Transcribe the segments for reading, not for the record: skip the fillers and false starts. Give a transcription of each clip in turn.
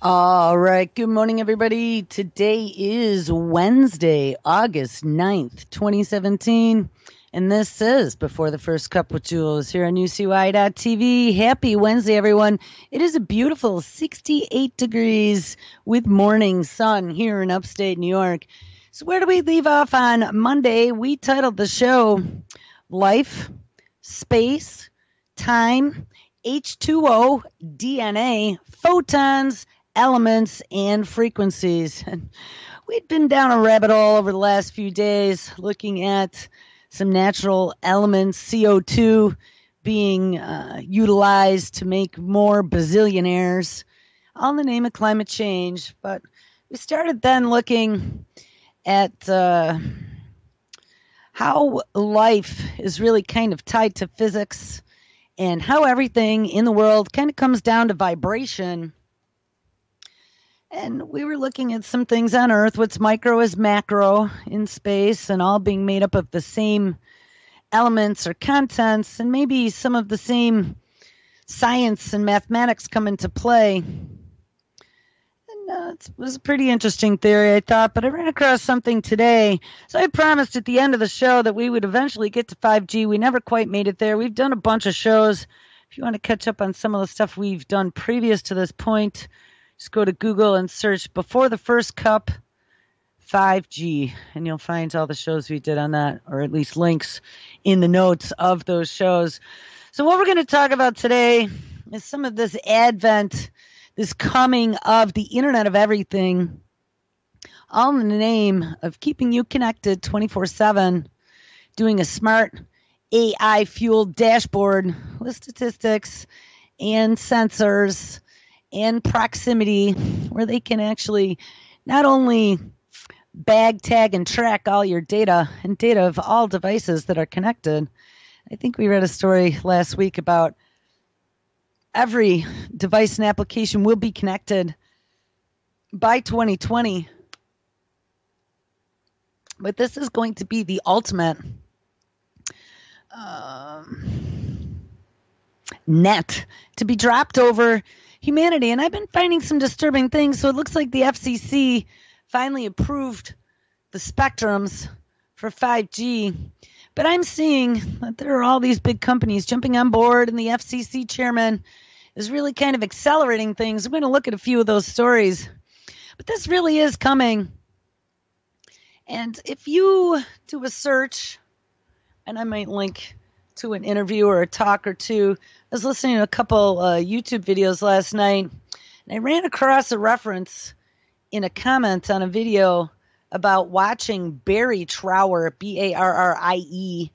All right. Good morning, everybody. Today is Wednesday, August 9th, 2017. And this is Before the First Cup with Jules here on UCY.TV. Happy Wednesday, everyone. It is a beautiful 68 degrees with morning sun here in upstate New York. So where do we leave off on Monday? We titled the show Life, Space, Time, H2O, DNA, Photons, Elements, and Frequencies. And we'd been down a rabbit hole over the last few days looking at some natural elements, CO2 being utilized to make more bazillionaires, all in the name of climate change. But we started then looking at how life is really kind of tied to physics and how everything in the world kind of comes down to vibration. And we were looking at some things on Earth, what's micro is macro in space, and all being made up of the same elements or contents, and maybe some of the same science and mathematics come into play. And it was a pretty interesting theory, I thought, but I ran across something today. So I promised at the end of the show that we would eventually get to 5G. We never quite made it there. We've done a bunch of shows. If you want to catch up on some of the stuff we've done previous to this point, just go to Google and search Before the First Cup 5G, and you'll find all the shows we did on that, or at least links in the notes of those shows. So what we're going to talk about today is some of this advent, this coming of the Internet of Everything, all in the name of keeping you connected 24/7, doing a smart AI-fueled dashboard with statistics and sensors and proximity, where they can actually not only bag, tag, and track all your data and data of all devices that are connected. I think we read a story last week about every device and application will be connected by 2020. But this is going to be the ultimate net to be dropped over humanity. And I've been finding some disturbing things. So it looks like the FCC finally approved the spectrums for 5G. But I'm seeing that there are all these big companies jumping on board, and the FCC chairman is really kind of accelerating things. We're going to look at a few of those stories. But this really is coming. And if you do a search, and I might link to an interview or a talk or two. I was listening to a couple YouTube videos last night, and I ran across a reference in a comment on a video about watching Barry Trower, Barrie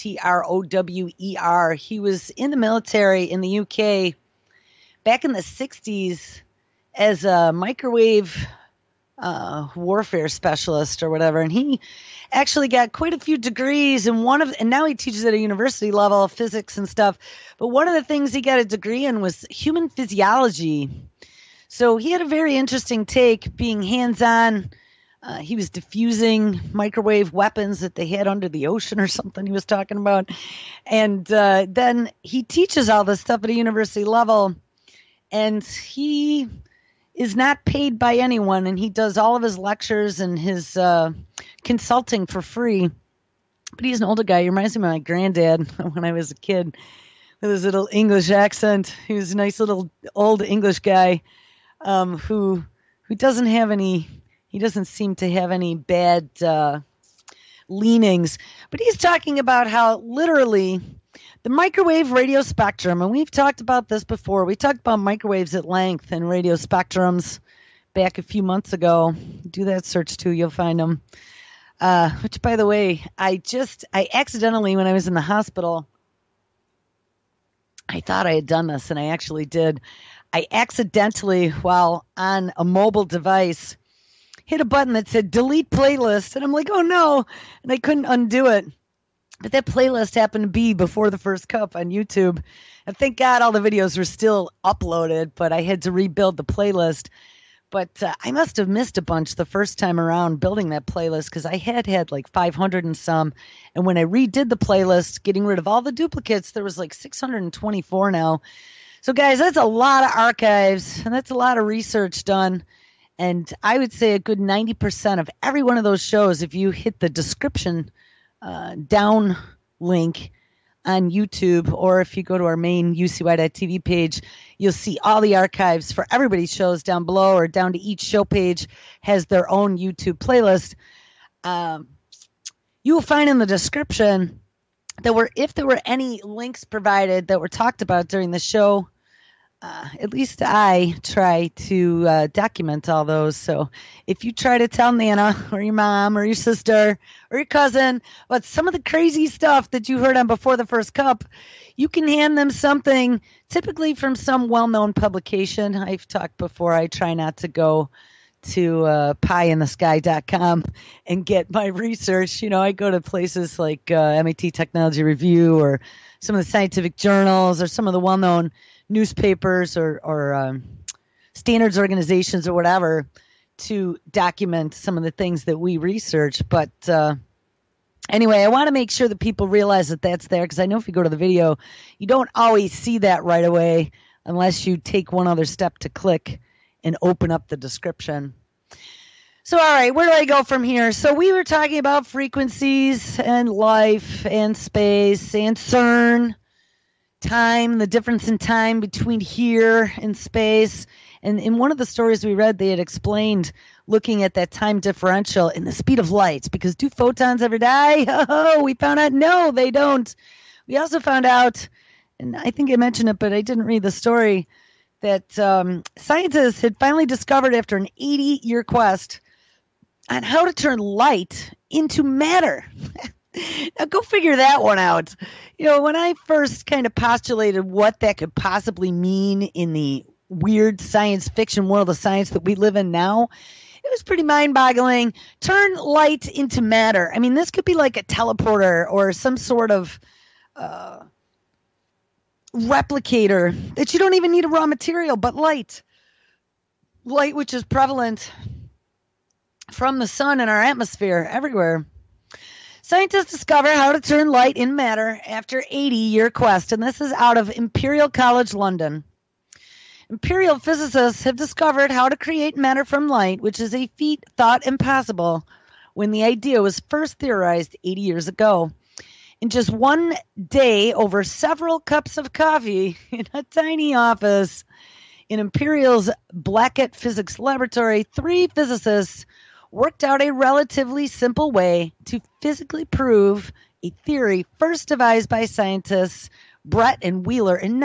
Trower. He was in the military in the UK back in the 60s as a microwave warfare specialist or whatever, and he actually got quite a few degrees, and now he teaches at a university level, physics and stuff. But one of the things he got a degree in was human physiology. So he had a very interesting take, being hands-on. He was diffusing microwave weapons that they had under the ocean or something he was talking about. And then he teaches all this stuff at a university level, and he is not paid by anyone, and he does all of his lectures and his consulting for free. But he's an older guy. He reminds me of my granddad when I was a kid, with his little English accent. He was a nice little old English guy who doesn't have any. He doesn't seem to have any bad leanings. But he's talking about how literally the microwave radio spectrum, and we've talked about this before. We talked about microwaves at length and radio spectrums back a few months ago. Do that search too, you'll find them. Which, by the way, I accidentally, when I was in the hospital, I thought I had done this, and I actually did. I accidentally, while on a mobile device, hit a button that said delete playlist, and I'm like, oh no, and I couldn't undo it. But that playlist happened to be Before the First Cup on YouTube. And thank God all the videos were still uploaded, but I had to rebuild the playlist. But I must have missed a bunch the first time around building that playlist, because I had like 500 and some. And when I redid the playlist, getting rid of all the duplicates, there was like 624 now. So, guys, that's a lot of archives, and that's a lot of research done. And I would say a good 90% of every one of those shows, if you hit the description down link on YouTube, or if you go to our main UCY.TV page, you'll see all the archives for everybody's shows down below, or down to each show page has their own YouTube playlist. You will find in the description that if there were any links provided that were talked about during the show, at least I try to document all those. So if you try to tell Nana or your mom or your sister or your cousin about some of the crazy stuff that you heard on Before the First Cup, you can hand them something, typically from some well-known publication. I've talked before, I try not to go to pieinthesky.com and get my research. You know, I go to places like MIT Technology Review, or some of the scientific journals, or some of the well-known newspapers, or standards organizations, or whatever, to document some of the things that we research. But anyway, I want to make sure that people realize that that's there, because I know if you go to the video, you don't always see that right away unless you take one other step to click and open up the description. So, all right, where do I go from here? So we were talking about frequencies and life and space and CERN, time, the difference in time between here and space. And in one of the stories we read, they had explained looking at that time differential in the speed of light, because do photons ever die? Oh, we found out, no, they don't. We also found out, and I think I mentioned it, but I didn't read the story, that scientists had finally discovered, after an 80-year quest, on how to turn light into matter. Now, go figure that one out. You know, when I first kind of postulated what that could possibly mean in the weird science fiction world of science that we live in now, it was pretty mind-boggling. Turn light into matter. I mean, this could be like a teleporter or some sort of replicator that you don't even need a raw material, but light, which is prevalent from the sun in our atmosphere everywhere. Scientists discover how to turn light in matter after 80-year quest, and this is out of Imperial College London. Imperial physicists have discovered how to create matter from light, which is a feat thought impossible when the idea was first theorized 80 years ago. In just one day, over several cups of coffee in a tiny office in Imperial's Blackett Physics Laboratory, 3 physicists worked out a relatively simple way to physically prove a theory first devised by scientists Brett and Wheeler in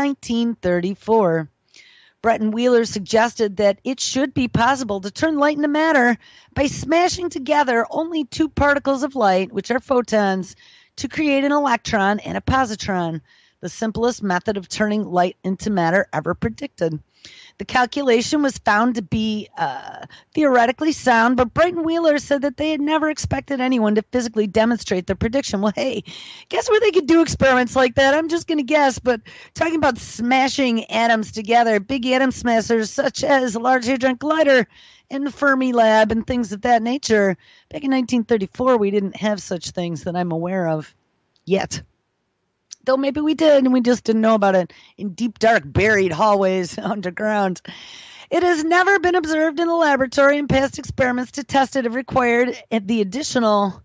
1934. Brett and Wheeler suggested that it should be possible to turn light into matter by smashing together only 2 particles of light, which are photons, to create an electron and a positron, the simplest method of turning light into matter ever predicted. The calculation was found to be theoretically sound, but Brett and Wheeler said that they had never expected anyone to physically demonstrate their prediction. Well, hey, guess where they could do experiments like that? I'm just going to guess, but talking about smashing atoms together, big atom smashers such as the Large Hadron Collider and the Fermi Lab and things of that nature. Back in 1934, we didn't have such things that I'm aware of yet. Though maybe we did, and we just didn't know about it in deep, dark, buried hallways underground. It has never been observed in the laboratory, and past experiments to test it have required the addition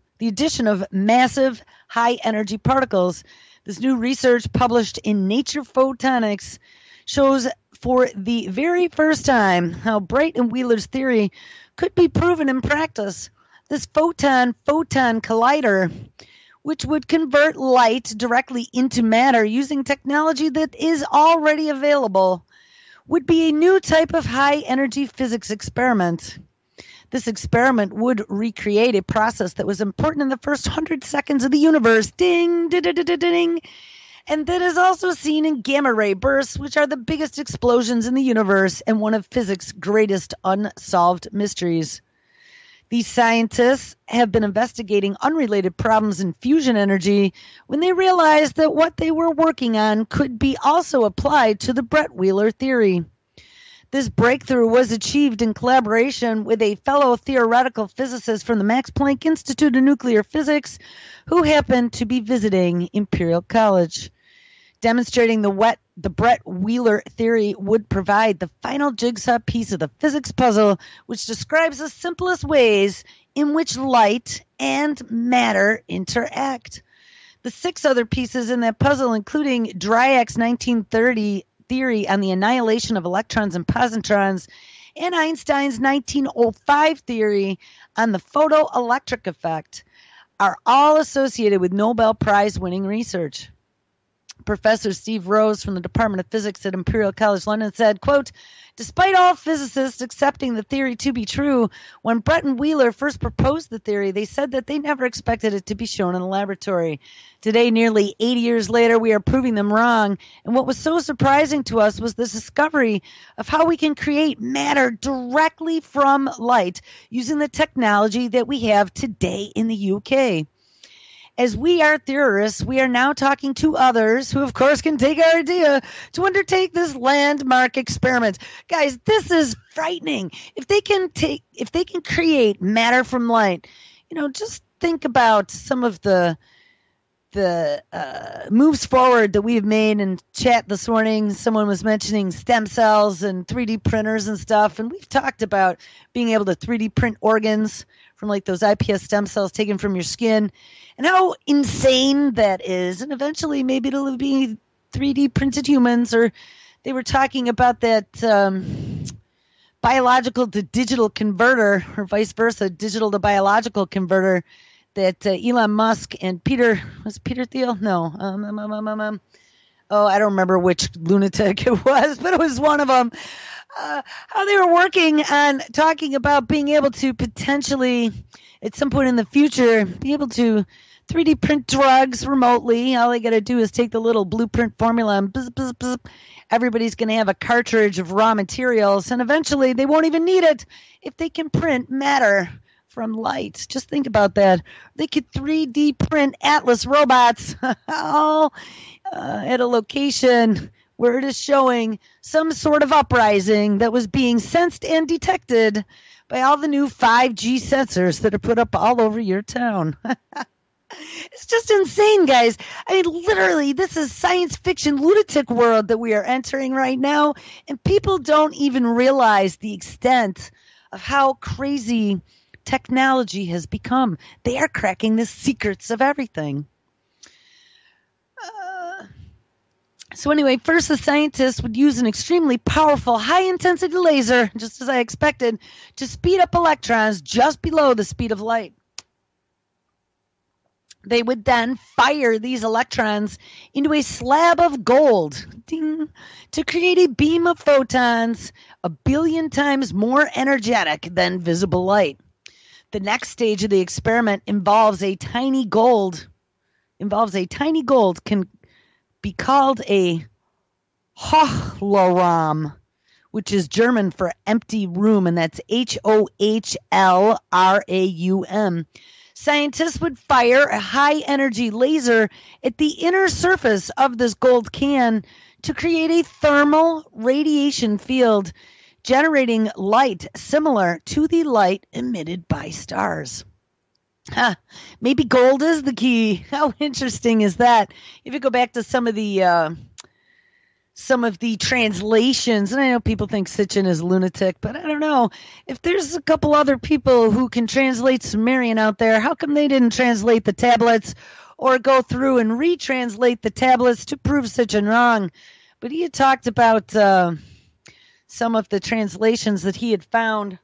of massive, high-energy particles. This new research, published in Nature Photonics, shows for the very first time how Brett and Wheeler's theory could be proven in practice. This photon-photon collider, which would convert light directly into matter using technology that is already available, would be a new type of high-energy physics experiment. This experiment would recreate a process that was important in the first 100 seconds of the universe. Ding, ding, and that is also seen in gamma-ray bursts, which are the biggest explosions in the universe and one of physics' greatest unsolved mysteries. These scientists have been investigating unrelated problems in fusion energy when they realized that what they were working on could be also applied to the Brett Wheeler theory. This breakthrough was achieved in collaboration with a fellow theoretical physicist from the Max Planck Institute of Nuclear Physics who happened to be visiting Imperial College. Demonstrating the wet the Brett Wheeler theory would provide the final jigsaw piece of the physics puzzle, which describes the simplest ways in which light and matter interact. The 6 other pieces in that puzzle, including Dirac 1930 theory on the annihilation of electrons and positrons, and Einstein's 1905 theory on the photoelectric effect, are all associated with Nobel Prize-winning research. Professor Steve Rose from the Department of Physics at Imperial College London said, quote, despite all physicists accepting the theory to be true, when Brett and Wheeler first proposed the theory, they said that they never expected it to be shown in the laboratory. Today, nearly 80 years later, we are proving them wrong. And what was so surprising to us was the discovery of how we can create matter directly from light using the technology that we have today in the UK. As we are theorists, we are now talking to others who, of course, can take our idea to undertake this landmark experiment. Guys, this is frightening. If they can create matter from light, just think about some of the moves forward that we have made in chat this morning. Someone was mentioning stem cells and 3D printers and stuff, and we've talked about being able to 3D print organs from like those iPS stem cells taken from your skin, and how insane that is. And eventually maybe it'll be 3D printed humans, or they were talking about that biological to digital converter, or vice versa, digital to biological converter that Elon Musk and Peter Thiel? No. I don't remember which lunatic it was, but it was one of them. How they were working on talking about being able to potentially, at some point in the future, be able to 3D print drugs remotely. All they got to do is take the little blueprint formula and bzz, bzz, bzz. Everybody's going to have a cartridge of raw materials, and eventually they won't even need it if they can print matter from light. Just think about that. They could 3D print Atlas robots all at a location where it is showing some sort of uprising that was being sensed and detected by all the new 5G sensors that are put up all over your town. It's just insane, guys. I mean, literally, this is science fiction lunatic world that we are entering right now, and people don't even realize the extent of how crazy technology has become. They are cracking the secrets of everything. So anyway, first the scientists would use an extremely powerful high-intensity laser, just as I expected, to speed up electrons just below the speed of light. They would then fire these electrons into a slab of gold, ding, to create a beam of photons 1 billion times more energetic than visible light. The next stage of the experiment involves a tiny gold can be called a Hohlraum, which is German for empty room, and that's Hohlraum. Scientists would fire a high-energy laser at the inner surface of this gold can to create a thermal radiation field, generating light similar to the light emitted by stars. Maybe gold is the key. How interesting is that? If you go back to some of the translations, and I know people think Sitchin is lunatic, but I don't know. If there's a couple other people who can translate Sumerian out there, how come they didn't translate the tablets or go through and retranslate the tablets to prove Sitchin wrong? But he had talked about some of the translations that he had found,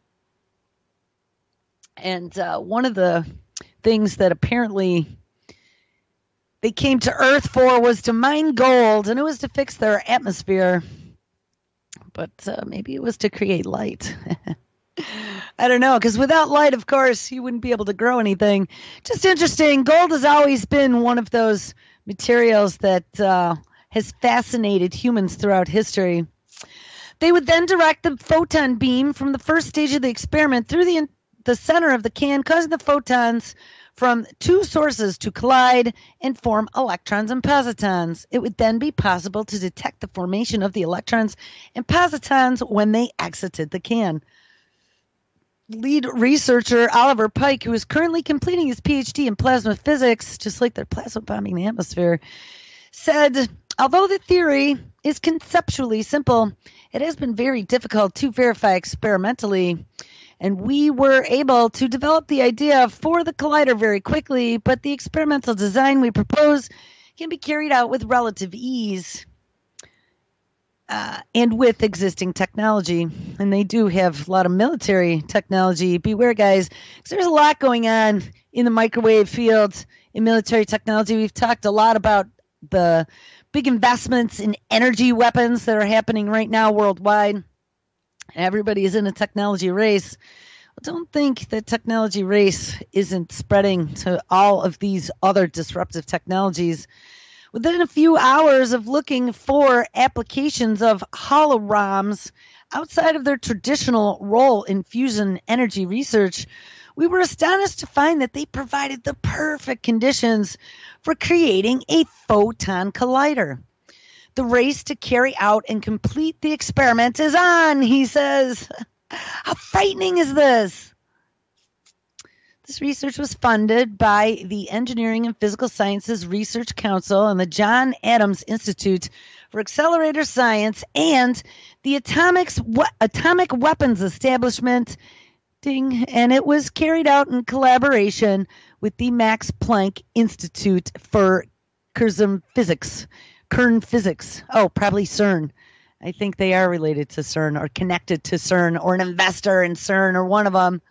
and one of the things that apparently they came to Earth for was to mine gold, and it was to fix their atmosphere. But maybe it was to create light. I don't know, because without light, of course, you wouldn't be able to grow anything. Just interesting. Gold has always been one of those materials that has fascinated humans throughout history. They would then direct the photon beam from the first stage of the experiment through the center of the can, causing the photons from two sources to collide and form electrons and positons. It would then be possible to detect the formation of the electrons and positons when they exited the can. Lead researcher Oliver Pike, who is currently completing his PhD in plasma physics, just like they're plasma bombing the atmosphere, said Although the theory is conceptually simple, it has been very difficult to verify experimentally. And we were able to develop the idea for the collider very quickly, but the experimental design we propose can be carried out with relative ease and with existing technology. And they do have a lot of military technology. Beware, guys, because there's a lot going on in the microwave field in military technology. We've talked a lot about the big investments in energy weapons that are happening right now worldwide. Everybody is in a technology race. Well, don't think that technology race isn't spreading to all of these other disruptive technologies. Within a few hours of looking for applications of holoroms outside of their traditional role in fusion energy research, we were astonished to find that they provided the perfect conditions for creating a photon collider. The race to carry out and complete the experiment is on, he says. How frightening is this? This research was funded by the Engineering and Physical Sciences Research Council and the John Adams Institute for Accelerator Science and the Atomic Weapons Establishment, and it was carried out in collaboration with the Max Planck Institute for Kern Physics. Oh, probably CERN. I think they are related to CERN or connected to CERN or an investor in CERN or one of them.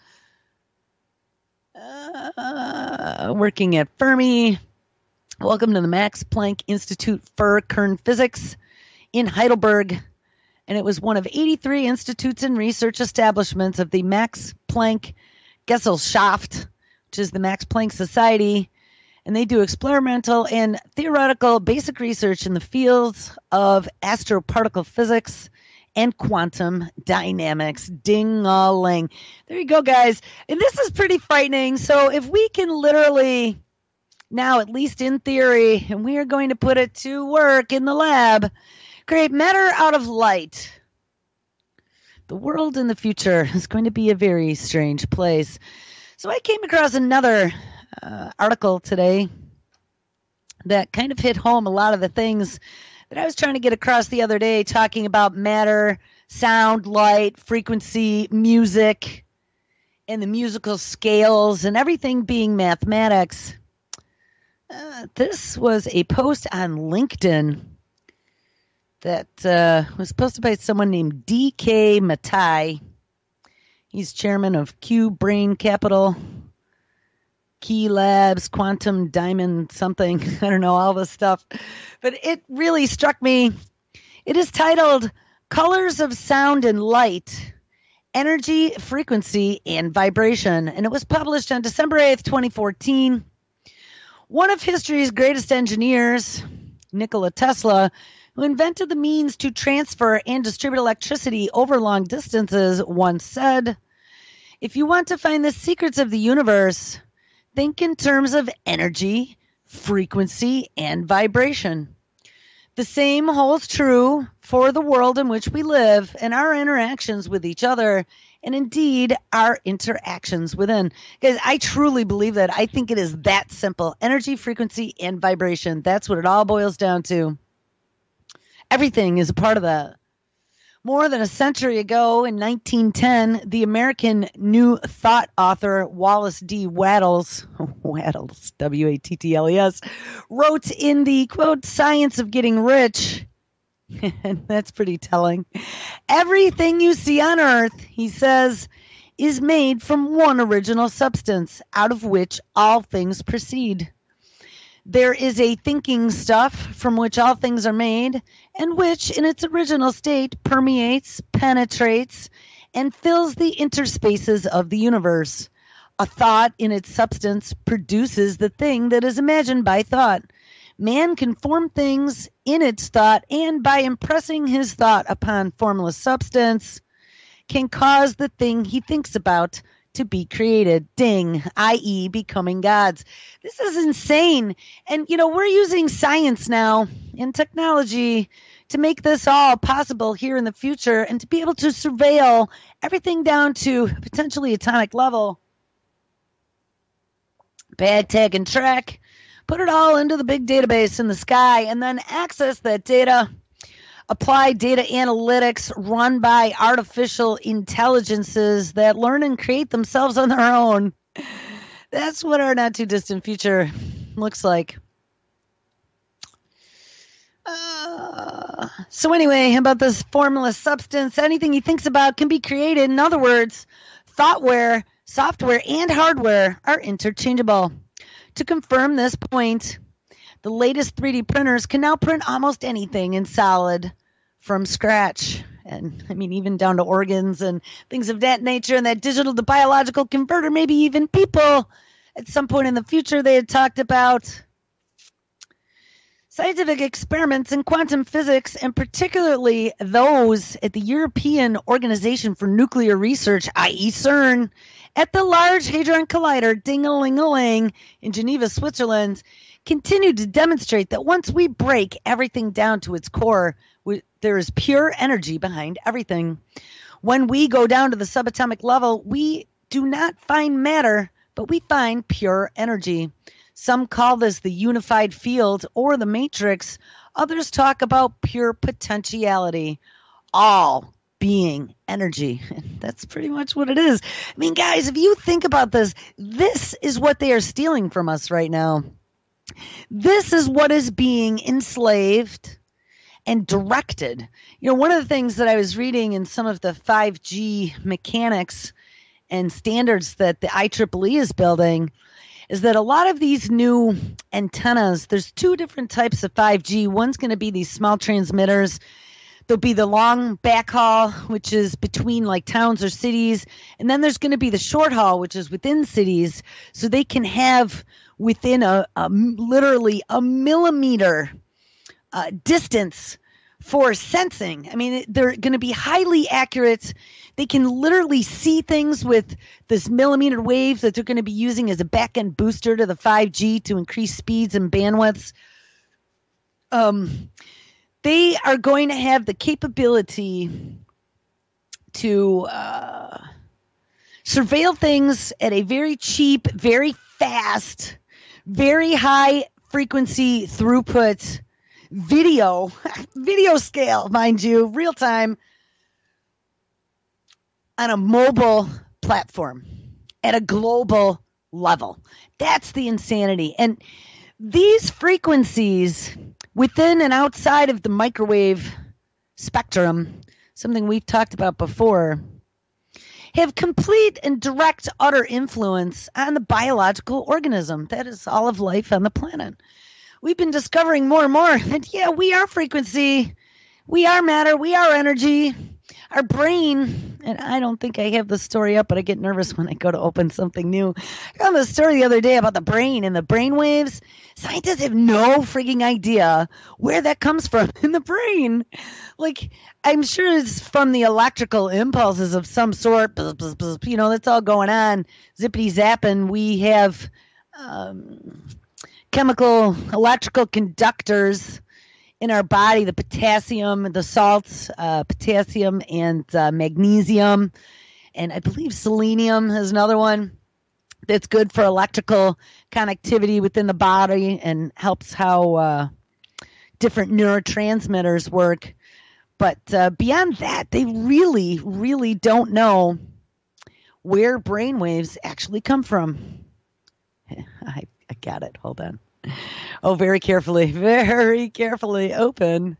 Working at Fermi. Welcome to the Max Planck Institute for Kern Physics in Heidelberg. And it was one of 83 institutes and research establishments of the Max Planck Gesellschaft, which is the Max Planck Society. And they do experimental and theoretical basic research in the fields of astroparticle physics and quantum dynamics. Ding-a-ling. There you go, guys. And this is pretty frightening. So if we can literally, now at least in theory, and we are going to put it to work in the lab, create matter out of light, the world in the future is going to be a very strange place. So I came across another article today that kind of hit home a lot of the things that I was trying to get across the other day, talking about matter, sound, light, frequency, music, and the musical scales and everything being mathematics. This was a post on LinkedIn that was posted by someone named D.K. Matai. He's chairman of Q Brain Capital, Key Labs, Quantum Diamond something. I don't know, all this stuff. But it really struck me. It is titled Colors of Sound and Light, Energy, Frequency, and Vibration. And it was published on December 8th, 2014. One of history's greatest engineers, Nikola Tesla, who invented the means to transfer and distribute electricity over long distances, once said, "If you want to find the secrets of the universe, think in terms of energy, frequency, and vibration." The same holds true for the world in which we live and our interactions with each other, and indeed our interactions within. Guys, I truly believe that. I think it is that simple. Energy, frequency, and vibration. That's what it all boils down to. Everything is a part of that. More than a century ago, in 1910, the American New Thought author Wallace D. Wattles, W-A-T-T-L-E-S, wrote in the, quote, Science of Getting Rich, and that's pretty telling, "Everything you see on Earth," he says, "is made from one original substance, out of which all things proceed. There is a thinking stuff from which all things are made, and which, in its original state, permeates, penetrates, and fills the interspaces of the universe. A thought in its substance produces the thing that is imagined by thought. Man can form things in its thought, and by impressing his thought upon formless substance, can cause the thing he thinks about to be created," ding, i.e. becoming gods. This is insane. And, we're using science now and technology to make this all possible here in the future and to be able to surveil everything down to potentially atomic level. Bad tag and track. put it all into the big database in the sky, and then access that data, apply data analytics run by artificial intelligences that learn and create themselves on their own. That's what our not too distant future looks like. So anyway, about this formless substance, anything he thinks about can be created. In other words, thoughtware, software, and hardware are interchangeable. To confirm this point, the latest 3D printers can now print almost anything in solid from scratch. And I mean, even down to organs and things of that nature, and that digital to biological converter, maybe even people at some point in the future they had talked about. Scientific experiments in quantum physics, and particularly those at the European Organization for Nuclear Research, i.e. CERN, at the Large Hadron Collider, ding-a-ling-a-ling, in Geneva, Switzerland, continue to demonstrate that once we break everything down to its core, there is pure energy behind everything. When we go down to the subatomic level, we do not find matter, but we find pure energy. Some call this the unified field or the matrix. Others talk about pure potentiality, all being energy. That's pretty much what it is. I mean, guys, if you think about this, this is what they are stealing from us right now. This is what is being enslaved and directed. You know, one of the things that I was reading in some of the 5G mechanics and standards that the IEEE is building is that a lot of these new antennas, there's two different types of 5G. One's going to be these small transmitters. There'll be the long backhaul, which is between like towns or cities. And then there's going to be the short haul, which is within cities. So they can have within literally a millimeter distance for sensing. I mean, they're going to be highly accurate. They can literally see things with this millimeter waves that they're going to be using as a back-end booster to the 5G to increase speeds and bandwidths. They are going to have the capability to surveil things at a very cheap, very fast, very high frequency throughput video scale, mind you, real time, on a mobile platform at a global level. That's the insanity. And these frequencies within and outside of the microwave spectrum, something we've talked about before, have complete and direct, utter influence on the biological organism. That is all of life on the planet. We've been discovering more and more that, yeah, we are frequency, we are matter, we are energy. Our brain, and I don't think I have the story up, but I get nervous when I go to open something new. I got the story the other day about the brain and the brain waves. Scientists have no freaking idea where that comes from in the brain. Like, I'm sure it's from the electrical impulses of some sort. You know, that's all going on. Zippity zapping. We have chemical, electrical conductors in our body, the potassium, the salts, potassium and magnesium, and I believe selenium is another one that's good for electrical connectivity within the body and helps how different neurotransmitters work. But beyond that, they really, really don't know where brainwaves actually come from. I got it. Hold on. Oh, very carefully open.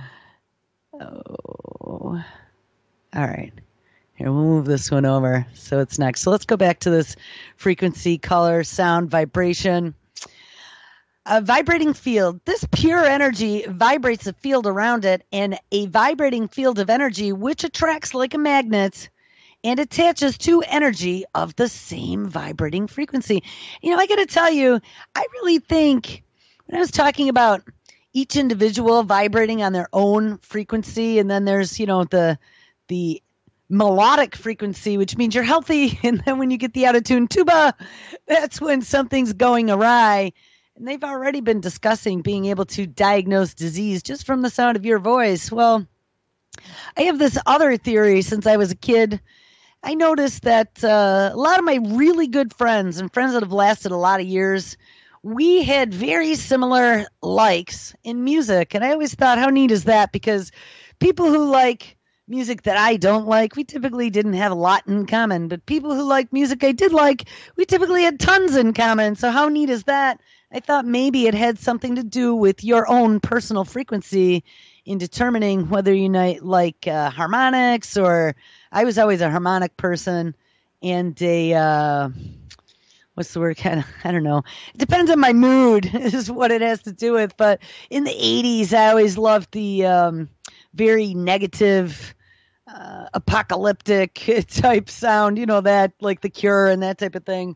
Oh, all right. Here, we'll move this one over so it's next. So let's go back to this frequency, color, sound, vibration. A vibrating field. This pure energy vibrates the field around it, and a vibrating field of energy which attracts like a magnet and attaches to energy of the same vibrating frequency. You know, I got to tell you, I really think when I was talking about each individual vibrating on their own frequency, and then there's, you know, the melodic frequency, which means you're healthy, and then when you get the out-of-tune tuba, that's when something's going awry. And they've already been discussing being able to diagnose disease just from the sound of your voice. Well, I have this other theory since I was a kid. I noticed that a lot of my really good friends and friends that have lasted a lot of years we had very similar likes in music. And I always thought, how neat is that? Because people who like music that I don't like, we typically didn't have a lot in common. But people who like music I did like, we typically had tons in common. So how neat is that? I thought maybe it had something to do with your own personal frequency in determining whether you like harmonics, or I was always a harmonic person, and a what's the word? Kind of, I don't know. It depends on my mood is what it has to do with. But in the 80s, I always loved the very negative, apocalyptic type sound. You know, that like The Cure and that type of thing.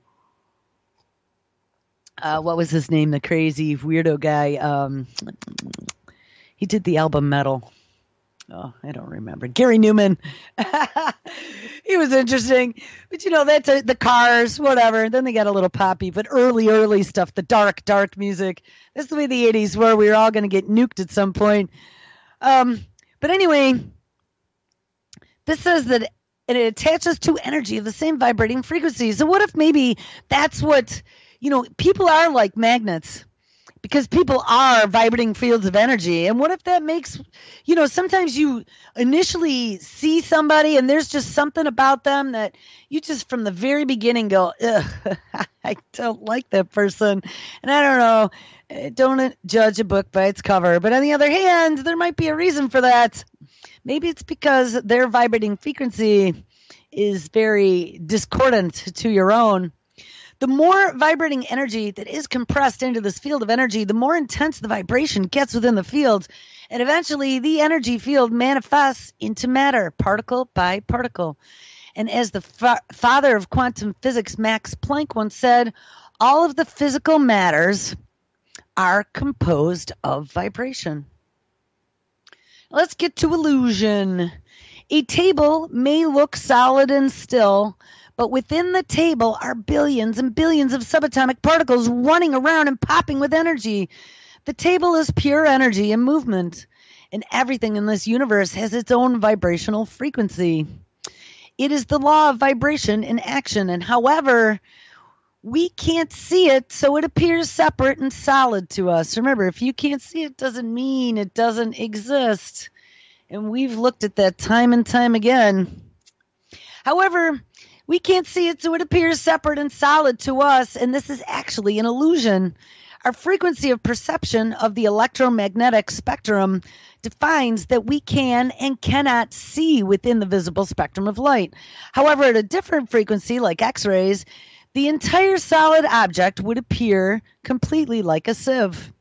What was his name? The crazy weirdo guy. He did the album Metal. Oh, I don't remember. Gary Newman. He was interesting. But, you know, that's the Cars, whatever. Then they got a little poppy. But early stuff, the dark music. That's the way the 80s were. We were all going to get nuked at some point. But anyway, this says that it attaches to energy of the same vibrating frequency. So what if maybe that's what, you know, people are like magnets. Because people are vibrating fields of energy. And what if that makes, you know, sometimes you initially see somebody and there's just something about them that you just from the very beginning go, ugh, I don't like that person. And I don't know, don't judge a book by its cover. But on the other hand, there might be a reason for that. Maybe it's because their vibrating frequency is very discordant to your own. The more vibrating energy that is compressed into this field of energy, the more intense the vibration gets within the field. And eventually, the energy field manifests into matter, particle by particle. And as the father of quantum physics, Max Planck, once said, all of the physical matters are composed of vibration. Let's get to illusion. A table may look solid and still, but within the table are billions and billions of subatomic particles running around and popping with energy. The table is pure energy and movement, and everything in this universe has its own vibrational frequency. It is the law of vibration in action, and however, we can't see it, so it appears separate and solid to us. Remember, if you can't see it, doesn't mean it doesn't exist. And we've looked at that time and time again. However, we can't see it, so it appears separate and solid to us, and this is actually an illusion. Our frequency of perception of the electromagnetic spectrum defines that we can and cannot see within the visible spectrum of light. However, at a different frequency, like X-rays, the entire solid object would appear completely like a sieve.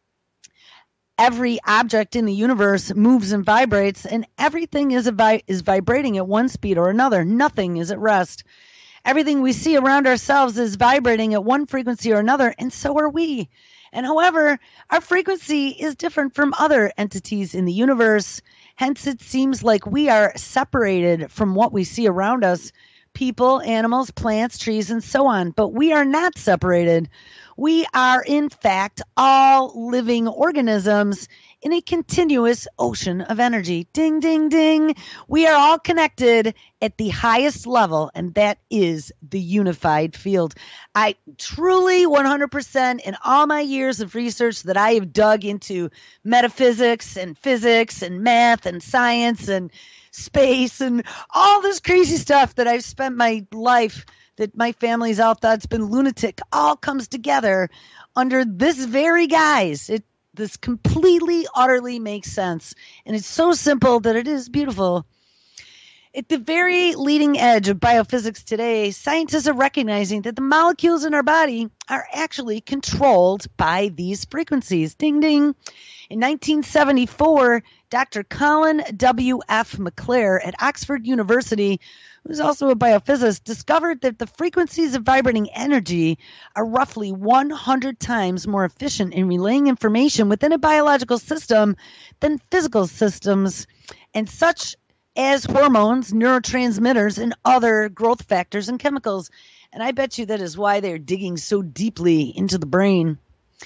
Every object in the universe moves and vibrates, and everything is vibrating at one speed or another. Nothing is at rest. Everything we see around ourselves is vibrating at one frequency or another, and so are we. And however, our frequency is different from other entities in the universe. Hence, it seems like we are separated from what we see around us. People, animals, plants, trees, and so on. But we are not separated. We are, in fact, all living organisms in a continuous ocean of energy. Ding, ding, ding. We are all connected at the highest level, and that is the unified field. I truly, 100%, in all my years of research that I have dug into metaphysics and physics and math and science and space and all this crazy stuff that I've spent my life, that my family's all thought it's been lunatic, all comes together under this very guise. This completely, utterly makes sense. And it's so simple that it is beautiful. At the very leading edge of biophysics today, scientists are recognizing that the molecules in our body are actually controlled by these frequencies. Ding, ding. In 1974, Dr. Colin W. F. McClare at Oxford University, who's also a biophysicist, discovered that the frequencies of vibrating energy are roughly 100 times more efficient in relaying information within a biological system than physical systems, and such as hormones, neurotransmitters, and other growth factors and chemicals. And I bet you that is why they're digging so deeply into the brain.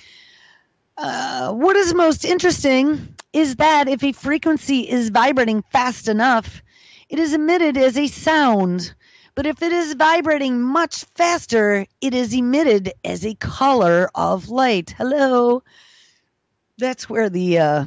What is most interesting is that if a frequency is vibrating fast enough, it is emitted as a sound. But if it is vibrating much faster, it is emitted as a color of light. Hello. That's where the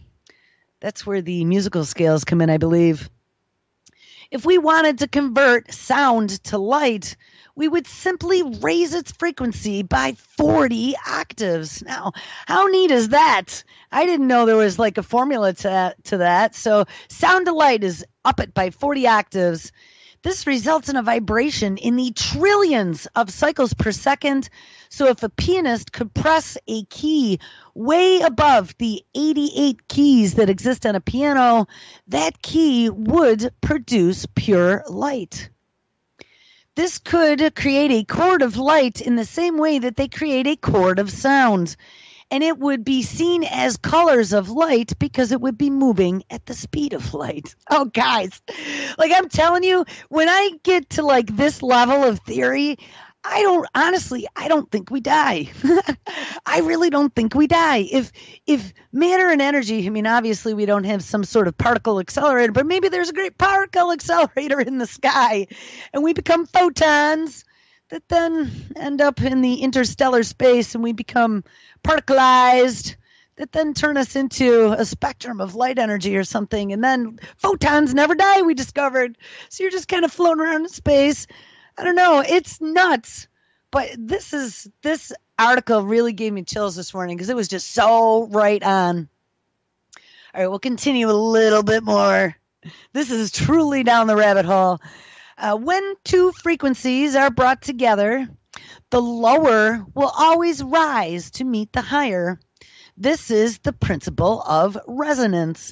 musical scales come in, I believe. If we wanted to convert sound to light, we would simply raise its frequency by 40 octaves. Now, how neat is that? I didn't know there was like a formula to that. So sound to light is up it by 40 octaves. This results in a vibration in the trillions of cycles per second. So if a pianist could press a key way above the 88 keys that exist on a piano, that key would produce pure light. This could create a chord of light in the same way that they create a chord of sound. And it would be seen as colors of light because it would be moving at the speed of light. Oh, guys, like I'm telling you, when I get to like this level of theory, I don't think we die. I really don't think we die. If matter and energy, I mean, obviously we don't have some sort of particle accelerator, but maybe there's a great particle accelerator in the sky and we become photons that then end up in the interstellar space and we become particleized that then turn us into a spectrum of light energy or something. And then photons never die, we discovered. So you're just kind of floating around in space. I don't know. It's nuts. But this article really gave me chills this morning because it was just so right on. All right, we'll continue a little bit more. This is truly down the rabbit hole. When two frequencies are brought together, the lower will always rise to meet the higher. This is the principle of resonance.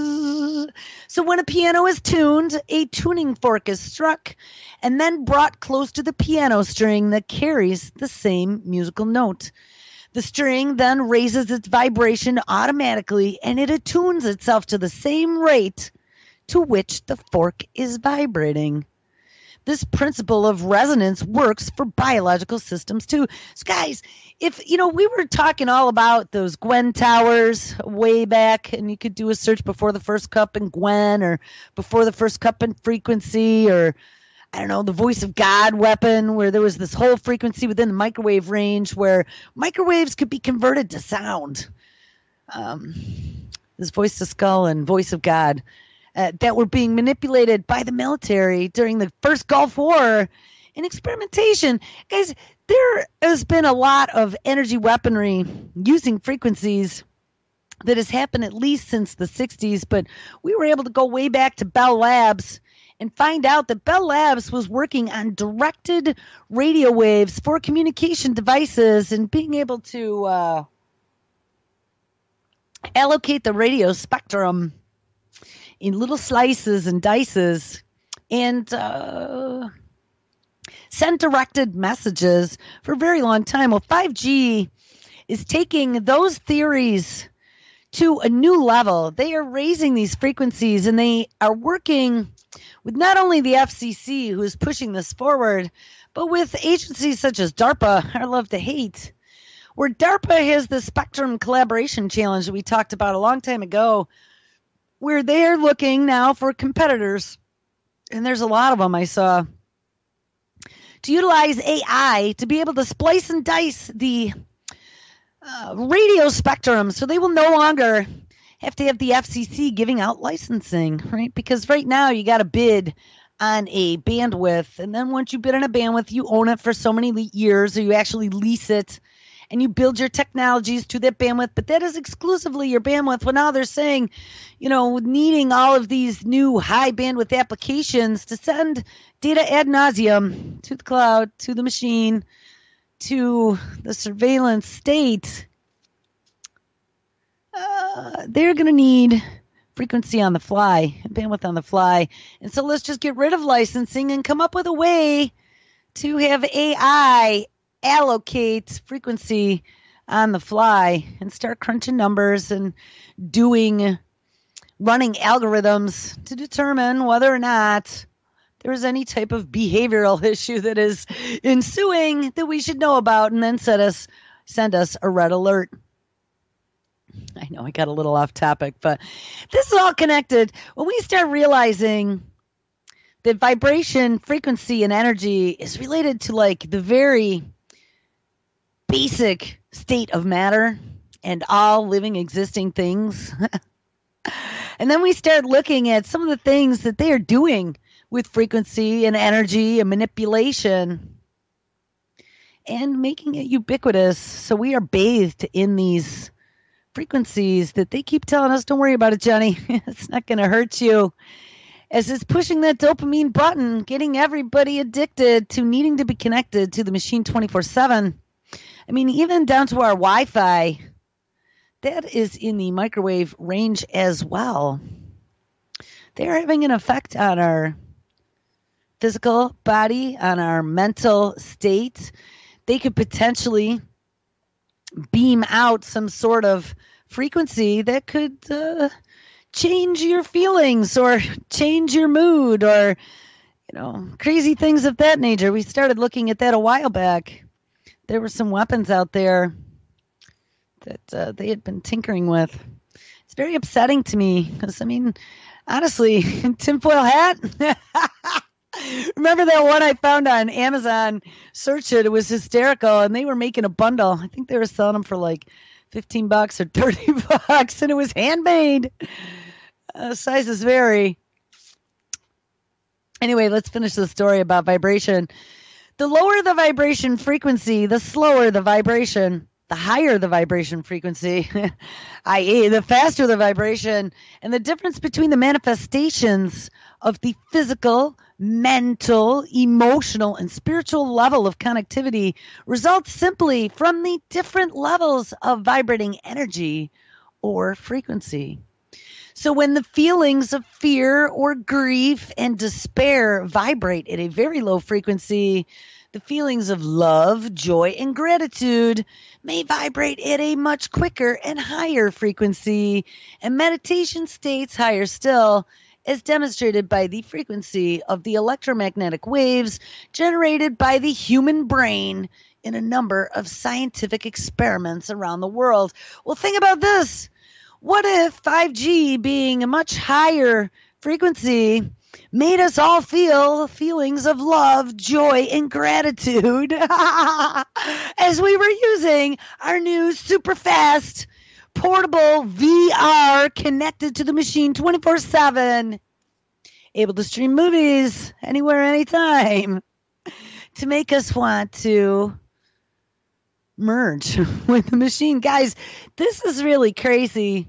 So when a piano is tuned, a tuning fork is struck and then brought close to the piano string that carries the same musical note. The string then raises its vibration automatically and it attunes itself to the same rate to which the fork is vibrating. This principle of resonance works for biological systems too. So guys, we were talking all about those Gwen towers way back, and you could do a search before the first cup in Gwen or before the first cup in frequency, or I don't know, the voice of God weapon, where there was this whole frequency within the microwave range where microwaves could be converted to sound. This voice to skull and voice of God. That were being manipulated by the military during the first Gulf War in experimentation. Guys, there has been a lot of energy weaponry using frequencies that has happened at least since the 60s, but we were able to go way back to Bell Labs and find out that Bell Labs was working on directed radio waves for communication devices and being able to allocate the radio spectrum in little slices and dices and send directed messages for a very long time. Well, 5G is taking those theories to a new level. They are raising these frequencies and they are working with not only the FCC, who is pushing this forward, but with agencies such as DARPA, I love to hate, where DARPA has the Spectrum Collaboration Challenge that we talked about a long time ago, where they're looking now for competitors, and there's a lot of them I saw, to utilize AI to be able to splice and dice the radio spectrum so they will no longer have to have the FCC giving out licensing, right? Because right now you got to bid on a bandwidth, and then once you bid on a bandwidth, you own it for so many years, or you actually lease it, and you build your technologies to that bandwidth, but that is exclusively your bandwidth. Well, now they're saying, needing all of these new high bandwidth applications to send data ad nauseum to the cloud, to the machine, to the surveillance state. They're going to need frequency on the fly, bandwidth on the fly. And so let's just get rid of licensing and come up with a way to have AI allocate frequency on the fly and start crunching numbers and running algorithms to determine whether or not there's any type of behavioral issue that is ensuing that we should know about, and then send us a red alert. I know I got a little off topic, but this is all connected. When we start realizing that vibration, frequency, and energy is related to like the very basic state of matter and all living, existing things. And then we start looking at some of the things that they are doing with frequency and energy and manipulation and making it ubiquitous. So we are bathed in these frequencies that they keep telling us, don't worry about it, Johnny. It's not going to hurt you. As it's pushing that dopamine button, getting everybody addicted to needing to be connected to the machine 24/7. I mean, even down to our Wi-Fi, that is in the microwave range as well. They're having an effect on our physical body, on our mental state. They could potentially beam out some sort of frequency that could change your feelings or change your mood or, crazy things of that nature. We started looking at that a while back. There were some weapons out there that they had been tinkering with. It's very upsetting to me because, honestly, tinfoil hat. Remember that one I found on Amazon? Search it. It was hysterical, and they were making a bundle. I think they were selling them for like $15 or $30, and it was handmade. Sizes vary. Anyway, let's finish the story about vibration. The lower the vibration frequency, the slower the vibration. The higher the vibration frequency, i.e. the faster the vibration, and the difference between the manifestations of the physical, mental, emotional, and spiritual level of connectivity results simply from the different levels of vibrating energy or frequency. So when the feelings of fear or grief and despair vibrate at a very low frequency, the feelings of love, joy, and gratitude may vibrate at a much quicker and higher frequency, and meditation states higher still, as demonstrated by the frequency of the electromagnetic waves generated by the human brain in a number of scientific experiments around the world. Well, think about this. What if 5G, being a much higher frequency, made us all feel feelings of love, joy, and gratitude as we were using our new super fast portable VR connected to the machine 24/7, able to stream movies anywhere, anytime, to make us want to merge with the machine. Guys, this is really crazy.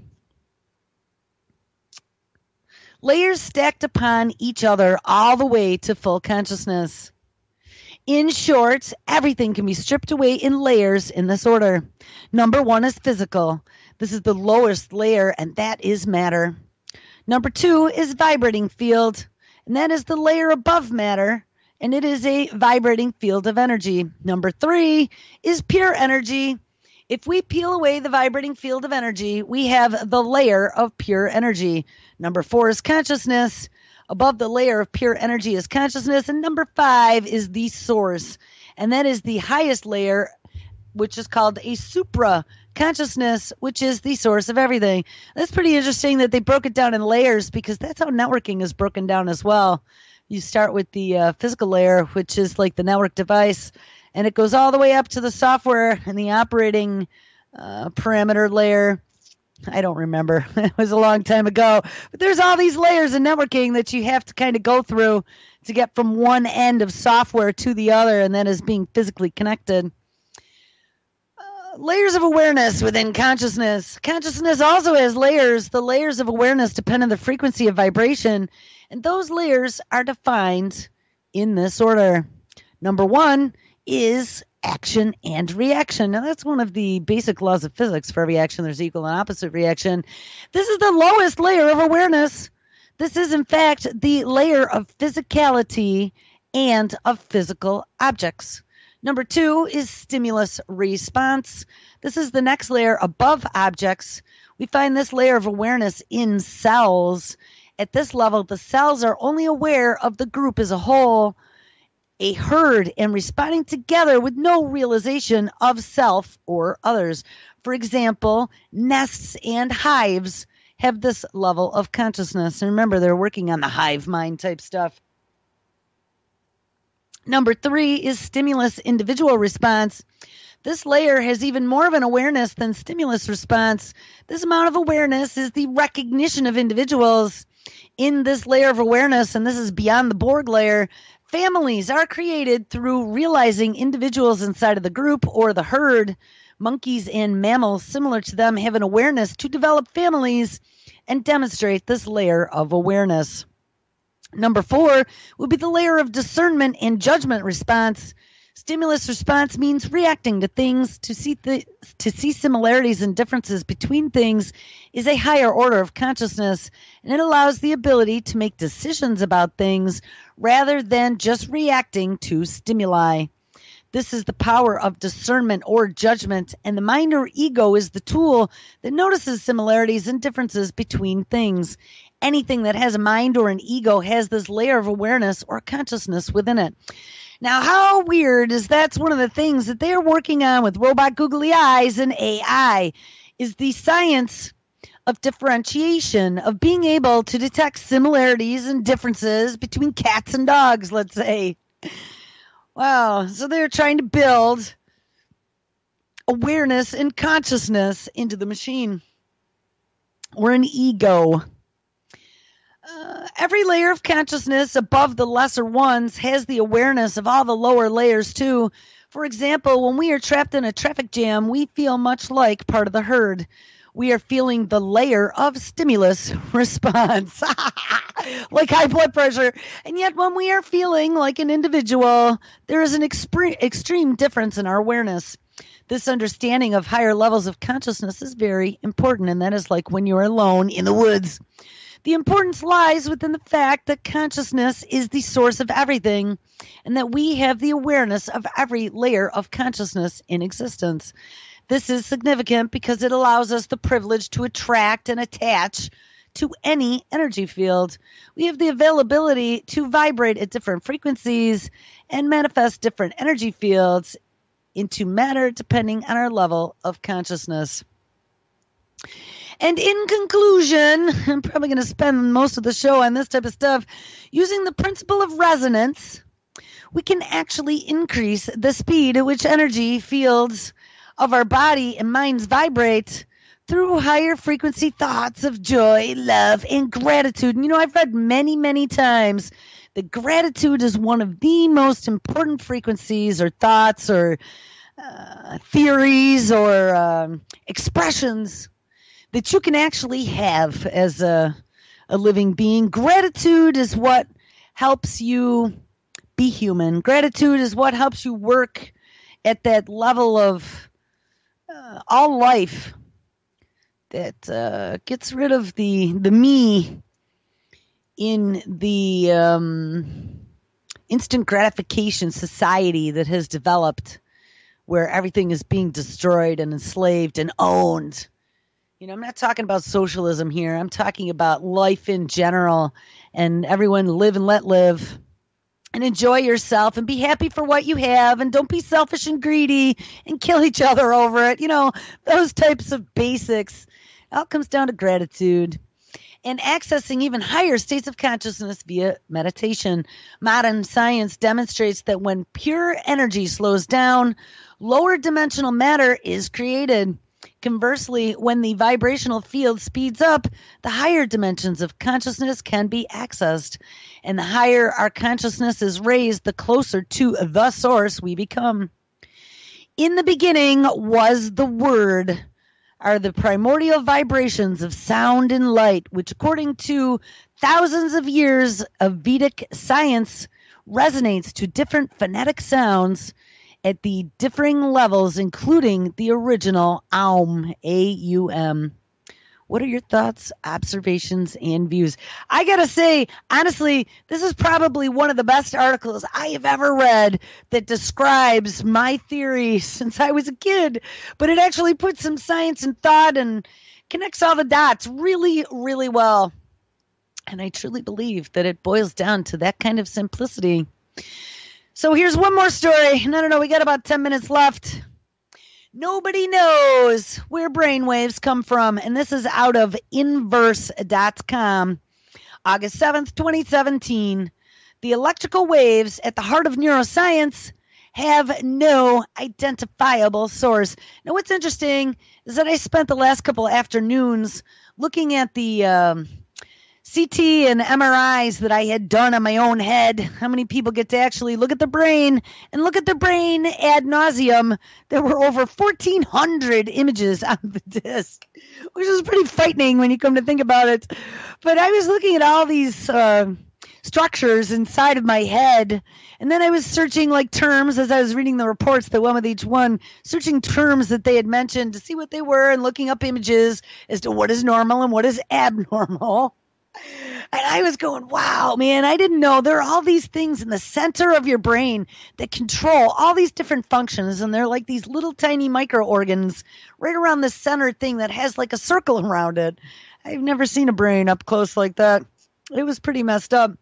Layers stacked upon each other all the way to full consciousness. In short, everything can be stripped away in layers in this order. Number 1 is physical. This is the lowest layer, and that is matter. Number 2 is vibrating field, and that is the layer above matter, and it is a vibrating field of energy. Number 3 is pure energy. If we peel away the vibrating field of energy, we have the layer of pure energy. Number 4 is consciousness. Above the layer of pure energy is consciousness. And number 5 is the source. And that is the highest layer, which is called a supra consciousness, which is the source of everything. That's pretty interesting that they broke it down in layers, because that's how networking is broken down as well. You start with the physical layer, which is like the network device, and it goes all the way up to the software and the operating parameter layer. I don't remember. It was a long time ago. But there's all these layers in networking that you have to kind of go through to get from one end of software to the other, and then as being physically connected. Layers of awareness within consciousness. Consciousness also has layers. The layers of awareness depend on the frequency of vibration, and those layers are defined in this order. Number 1 is action and reaction. Now, that's one of the basic laws of physics. For every action, there's equal and opposite reaction. This is the lowest layer of awareness. This is, in fact, the layer of physicality and of physical objects. Number 2 is stimulus response. This is the next layer above objects. We find this layer of awareness in cells. At this level, the cells are only aware of the group as a whole, a herd, and responding together with no realization of self or others. For example, nests and hives have this level of consciousness. And remember, they're working on the hive mind type stuff. Number 3 is stimulus individual response. This layer has even more of an awareness than stimulus response. This amount of awareness is the recognition of individuals. In this layer of awareness, and this is beyond the Borg layer, families are created through realizing individuals inside of the group or the herd. Monkeys and mammals similar to them have an awareness to develop families and demonstrate this layer of awareness. Number 4 would be the layer of discernment and judgment response. Stimulus response means reacting to things. To see similarities and differences between things is a higher order of consciousness, and it allows the ability to make decisions about things rather than just reacting to stimuli. This is the power of discernment or judgment, and the mind or ego is the tool that notices similarities and differences between things. Anything that has a mind or an ego has this layer of awareness or consciousness within it. Now, how weird is that's one of the things that they're working on with robot googly eyes and AI is the science of differentiation, of being able to detect similarities and differences between cats and dogs, let's say. Wow. So they're trying to build awareness and consciousness into the machine, or an ego. Every layer of consciousness above the lesser ones has the awareness of all the lower layers too. For example, when we are trapped in a traffic jam, we feel much like part of the herd. We are feeling the layer of stimulus response, like high blood pressure. And yet when we are feeling like an individual, there is an extreme difference in our awareness. This understanding of higher levels of consciousness is very important, and that is like when you're alone in the woods. The importance lies within the fact that consciousness is the source of everything, and that we have the awareness of every layer of consciousness in existence. This is significant because it allows us the privilege to attract and attach to any energy field. We have the availability to vibrate at different frequencies and manifest different energy fields into matter depending on our level of consciousness. And in conclusion, I'm probably going to spend most of the show on this type of stuff. Using the principle of resonance, we can actually increase the speed at which energy fields of our body and minds vibrate through higher frequency thoughts of joy, love, and gratitude. And I've read many, many times that gratitude is one of the most important frequencies or thoughts or theories or expressions that you can actually have as a living being. Gratitude is what helps you be human. Gratitude is what helps you work at that level of all life that gets rid of the me in the instant gratification society that has developed, where everything is being destroyed and enslaved and owned. I'm not talking about socialism here. I'm talking about life in general, and everyone live and let live and enjoy yourself and be happy for what you have, and don't be selfish and greedy and kill each other over it. Those types of basics. It all comes down to gratitude and accessing even higher states of consciousness via meditation. Modern science demonstrates that when pure energy slows down, lower dimensional matter is created. Conversely, when the vibrational field speeds up, the higher dimensions of consciousness can be accessed. And the higher our consciousness is raised, the closer to the source we become. In the beginning was the Word, are the primordial vibrations of sound and light, which according to thousands of years of Vedic science resonates to different phonetic sounds at the differing levels, including the original Aum, A-U-M. What are your thoughts, observations, and views? I gotta say, honestly, this is probably one of the best articles I have ever read that describes my theory since I was a kid, but it actually puts some science and thought and connects all the dots really, really well. And I truly believe that it boils down to that kind of simplicity. So here's one more story, and I don't know, we got about 10 minutes left. Nobody knows where brainwaves come from, and this is out of Inverse.com, August 7th, 2017. The electrical waves at the heart of neuroscience have no identifiable source. Now, what's interesting is that I spent the last couple afternoons looking at the CT and MRIs that I had done on my own head. How many people get to actually look at the brain and look at the brain ad nauseum? There were over 1,400 images on the disc, which is pretty frightening when you come to think about it. But I was looking at all these structures inside of my head, and then I was searching like terms as I was reading the reports that went with each one, searching terms that they had mentioned to see what they were and looking up images as to what is normal and what is abnormal. And I was going, wow, man, I didn't know there are all these things in the center of your brain that control all these different functions. And they're like these little tiny micro organs right around the center thing that has like a circle around it. I've never seen a brain up close like that. It was pretty messed up.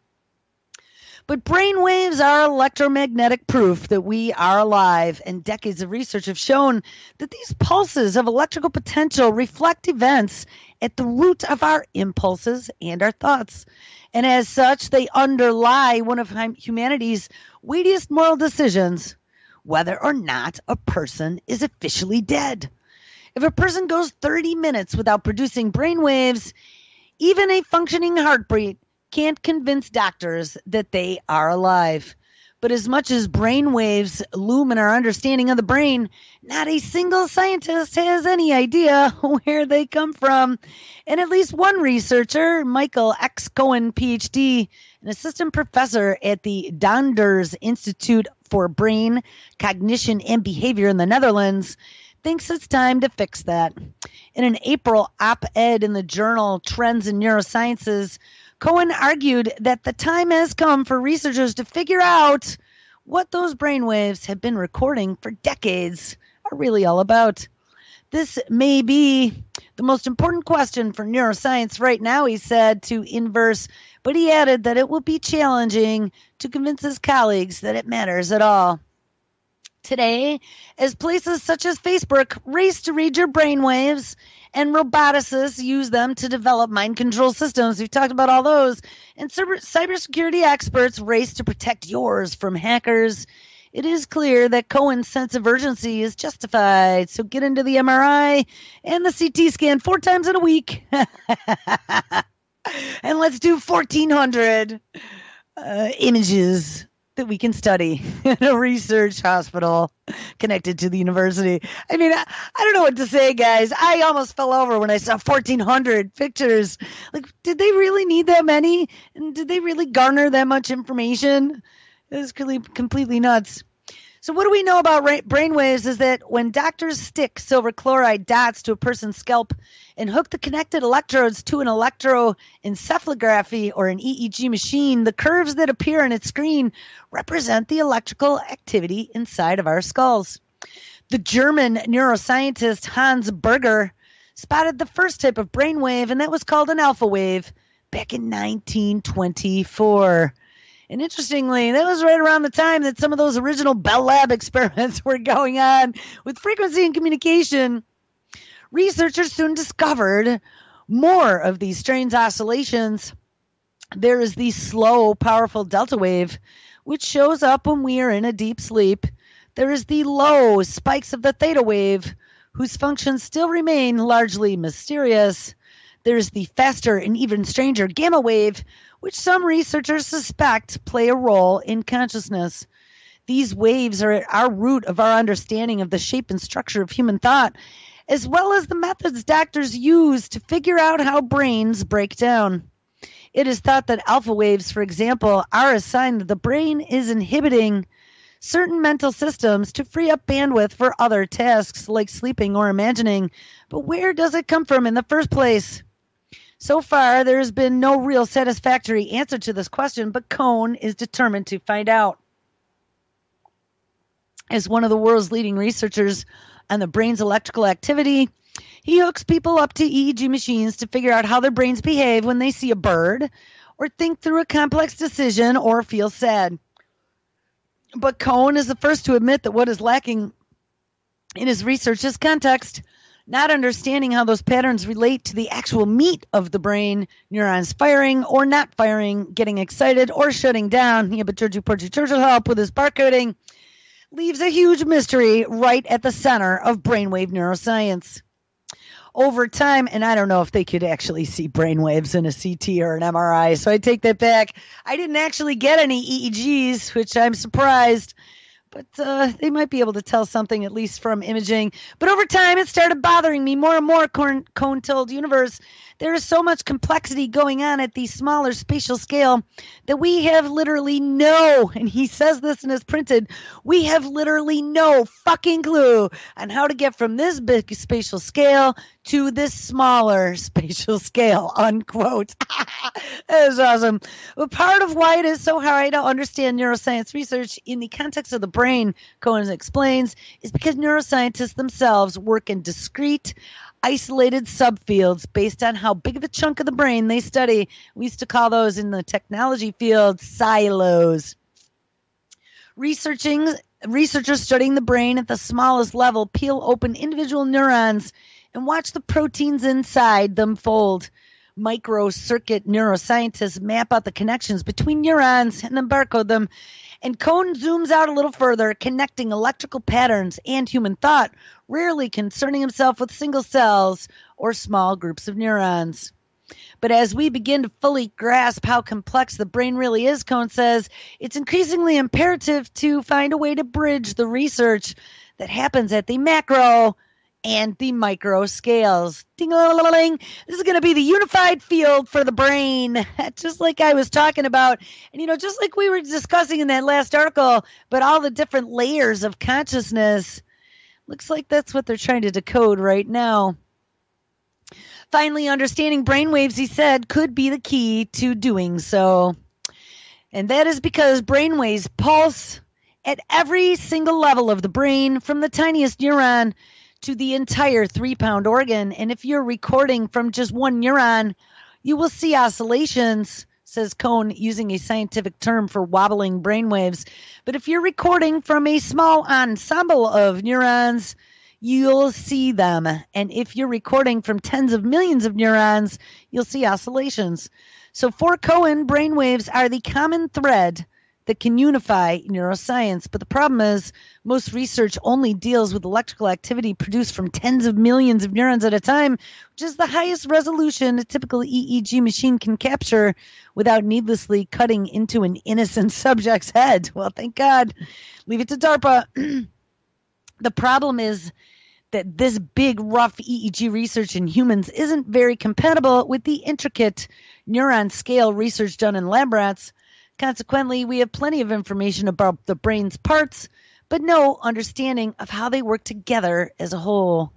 But brain waves are electromagnetic proof that we are alive, and decades of research have shown that these pulses of electrical potential reflect events at the root of our impulses and our thoughts. And as such, they underlie one of humanity's weightiest moral decisions, whether or not a person is officially dead. If a person goes 30 minutes without producing brain waves, even a functioning heartbeat can't convince doctors that they are alive. But as much as brain waves loom in our understanding of the brain, not a single scientist has any idea where they come from. And at least one researcher, Michael X. Cohen, PhD, an assistant professor at the Donders Institute for Brain, Cognition, and Behavior in the Netherlands, thinks it's time to fix that. In an April op-ed in the journal Trends in Neurosciences, Cohen argued that the time has come for researchers to figure out what those brainwaves have been recording for decades are really all about. This may be the most important question for neuroscience right now, he said to Inverse, but he added that it will be challenging to convince his colleagues that it matters at all. Today, as places such as Facebook race to read your brainwaves, and roboticists use them to develop mind control systems. We've talked about all those. And cybersecurity experts race to protect yours from hackers. It is clear that Cohen's sense of urgency is justified. So get into the MRI and the CT scan 4 times in a week. And let's do 1,400 images that we can study in a research hospital connected to the university. I mean, I don't know what to say, guys. I almost fell over when I saw 1,400 pictures. Like, did they really need that many? And did they really garner that much information? It was completely nuts. So what do we know about brainwaves is that when doctors stick silver chloride dots to a person's scalp and hook the connected electrodes to an electroencephalography or an EEG machine, the curves that appear on its screen represent the electrical activity inside of our skulls. The German neuroscientist Hans Berger spotted the first type of brainwave, and that was called an alpha wave back in 1924. And interestingly, that was right around the time that some of those original Bell Lab experiments were going on with frequency and communication. Researchers soon discovered more of these strange oscillations. There is the slow, powerful delta wave, which shows up when we are in a deep sleep. There is the low spikes of the theta wave, whose functions still remain largely mysterious. There's the faster and even stranger gamma wave, which some researchers suspect play a role in consciousness. These waves are at our root of our understanding of the shape and structure of human thought, as well as the methods doctors use to figure out how brains break down. It is thought that alpha waves, for example, are a sign that the brain is inhibiting certain mental systems to free up bandwidth for other tasks like sleeping or imagining. But where does it come from in the first place? So far, there has been no real satisfactory answer to this question, but Cohen is determined to find out. As one of the world's leading researchers on the brain's electrical activity, he hooks people up to EEG machines to figure out how their brains behave when they see a bird or think through a complex decision or feel sad. But Cohen is the first to admit that what is lacking in his research is context. not understanding how those patterns relate to the actual meat of the brain, neurons firing or not firing, getting excited or shutting down. Yeah, but Georgie Porgy Churchill help with his barcoding leaves a huge mystery right at the center of brainwave neuroscience. Over time, and I don't know if they could actually see brainwaves in a CT or an MRI, so I take that back. I didn't actually get any EEGs, which I'm surprised. But they might be able to tell something, at least from imaging. But over time, it started bothering me more and more, Cohn told Universe. There is so much complexity going on at the smaller spatial scale that we have literally and he says this in his printed, we have literally no fucking clue on how to get from this big spatial scale to this smaller spatial scale, unquote. That is awesome. But part of why it is so hard to understand neuroscience research in the context of the brain, Cohen explains, is because neuroscientists themselves work in discrete, isolated subfields based on how big of a chunk of the brain they study. We used to call those in the technology field silos. Researchers studying the brain at the smallest level peel open individual neurons and watch the proteins inside them fold. Microcircuit neuroscientists map out the connections between neurons and then barcode them. And Cohn zooms out a little further, connecting electrical patterns and human thought, rarely concerning himself with single cells or small groups of neurons. But as we begin to fully grasp how complex the brain really is, Cohn says, it's increasingly imperative to find a way to bridge the research that happens at the macro and the micro scales. Ding-a-ling-a-ling. This is going to be the unified field for the brain, just like I was talking about. And, just like we were discussing in that last article, but all the different layers of consciousness, looks like that's what they're trying to decode right now. Finally, understanding brainwaves, he said, could be the key to doing so. And that is because brainwaves pulse at every single level of the brain, from the tiniest neuron to the entire 3-pound organ. And if you're recording from just one neuron, you will see oscillations, says Cohn, using a scientific term for wobbling brainwaves. But if you're recording from a small ensemble of neurons, you'll see them. And if you're recording from tens of millions of neurons, you'll see oscillations. So for Cohen, brainwaves are the common thread that can unify neuroscience. But the problem is most research only deals with electrical activity produced from tens of millions of neurons at a time, which is the highest resolution a typical EEG machine can capture without needlessly cutting into an innocent subject's head. Well, thank God. Leave it to DARPA. The problem is that this big, rough EEG research in humans isn't very compatible with the intricate neuron scale research done in lab rats. Consequently, we have plenty of information about the brain's parts, but no understanding of how they work together as a whole.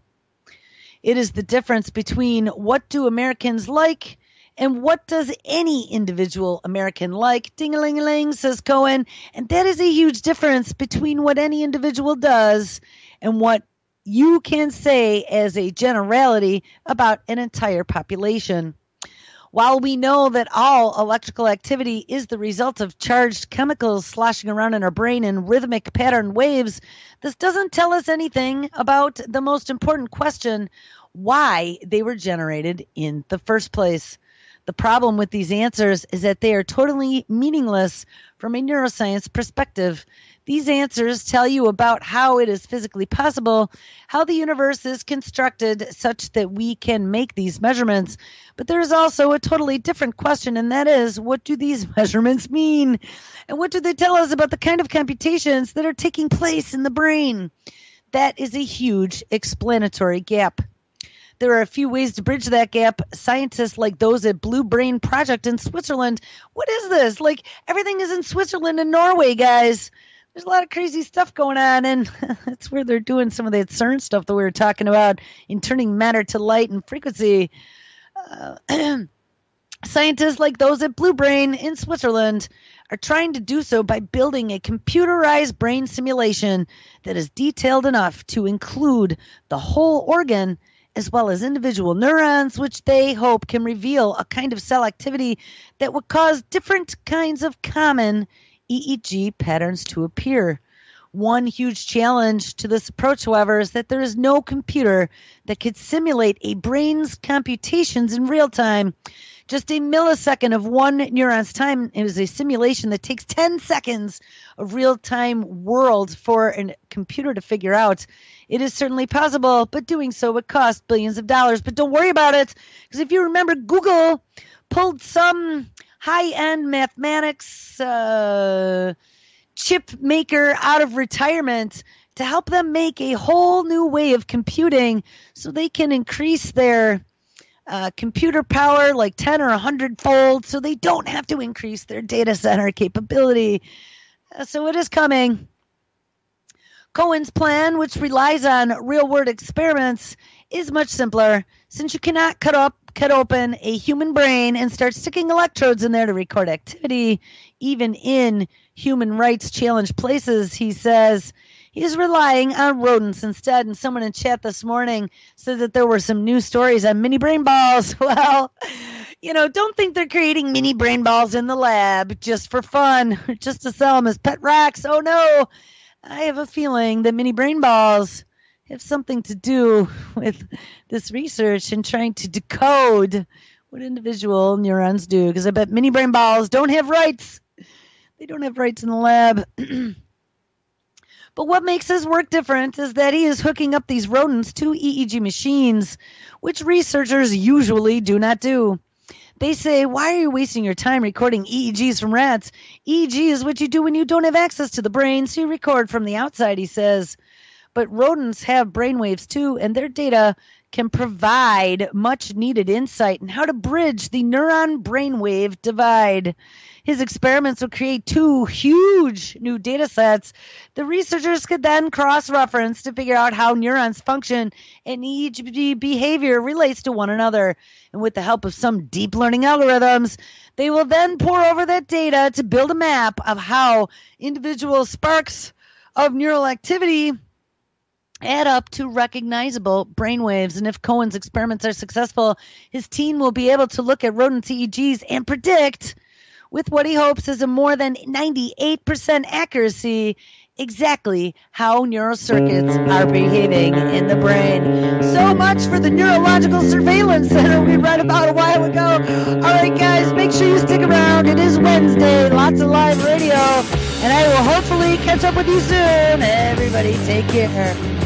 It is the difference between what do Americans like and what does any individual American like. Ding-a-ling-a-ling, says Cohen. And that is a huge difference between what any individual does and what you can say as a generality about an entire population. While we know that all electrical activity is the result of charged chemicals sloshing around in our brain in rhythmic pattern waves, this doesn't tell us anything about the most important question, why they were generated in the first place. The problem with these answers is that they are totally meaningless from a neuroscience perspective. These answers tell you about how it is physically possible, how the universe is constructed such that we can make these measurements. But there is also a totally different question, and that is, what do these measurements mean? And what do they tell us about the kind of computations that are taking place in the brain? That is a huge explanatory gap. There are a few ways to bridge that gap. Scientists like those at Blue Brain Project in Switzerland. What is this? Like, everything is in Switzerland and Norway, guys. There's a lot of crazy stuff going on, and that's where they're doing some of the CERN stuff that we were talking about in turning matter to light and frequency. Scientists like those at Blue Brain in Switzerland are trying to do so by building a computerized brain simulation that is detailed enough to include the whole organ as well as individual neurons, which they hope can reveal a kind of cell activity that would cause different kinds of common EEG patterns to appear. One huge challenge to this approach, however, is that there is no computer that could simulate a brain's computations in real time. Just a millisecond of one neuron's time is a simulation that takes 10 seconds of real-time world for a computer to figure out. It is certainly possible, but doing so would cost billions of dollars. But don't worry about it, because if you remember, Google pulled some high-end mathematics chip maker out of retirement to help them make a whole new way of computing so they can increase their computer power like 10 or 100-fold, so they don't have to increase their data center capability. So it is coming. Cohen's plan, which relies on real-world experiments, is much simpler. Since you cannot cut open a human brain and start sticking electrodes in there to record activity, even in human rights challenged places, he says he's relying on rodents instead. And someone in chat this morning said that there were some new stories on mini brain balls. Well, don't think they're creating mini brain balls in the lab just for fun, just to sell them as pet racks. Oh no, I have a feeling that mini brain balls have something to do with this research and trying to decode what individual neurons do, because I bet mini brain balls don't have rights. They don't have rights in the lab. But what makes his work different is that he is hooking up these rodents to EEG machines, which researchers usually do not do. They say, why are you wasting your time recording EEGs from rats? EEG is what you do when you don't have access to the brain, so you record from the outside, he says. But rodents have brainwaves too, and their data can provide much needed insight in how to bridge the neuron brainwave divide. His experiments will create two huge new data sets. The researchers could then cross-reference to figure out how neurons function and EEG behavior relates to one another. And with the help of some deep learning algorithms, they will then pour over that data to build a map of how individual sparks of neural activity add up to recognizable brainwaves. And if Cohen's experiments are successful, his team will be able to look at rodent EEGs and predict, with what he hopes is a more than 98% accuracy, exactly how neural circuits are behaving in the brain. So much for the Neurological Surveillance Center we read about a while ago. All right, guys, make sure you stick around. It is Wednesday, lots of live radio, and I will hopefully catch up with you soon. Everybody take care.